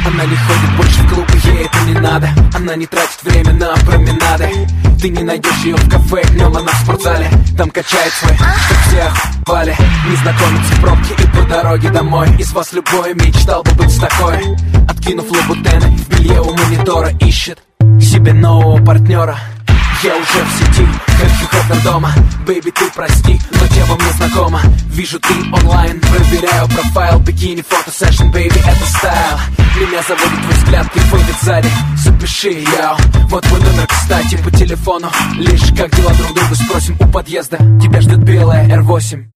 Она не ходит больше в клубы, ей это не надо. Она не тратит время на променады. Ты не найдешь ее в кафе, днем она в спортзале. Там качает свой, чтоб все охуевали. Незнакомец в пробке и по дороге домой. Из вас любой мечтал бы быть с такой. Откинув лабутены, в белье у монитора ищет себе нового партнера. Я уже в сети, хочу как дома. Бэйби, ты прости, но тема мне знакома. Вижу, ты онлайн, проверяю профайл. Бикини, фото, сэшн, бэйби, это стайл. Меня заводит твой взгляд, ты выйдет сзади. Запиши, яу, вот мой номер, кстати, по телефону. Лишь как дела друг другу спросим у подъезда. Тебя ждет белая R8.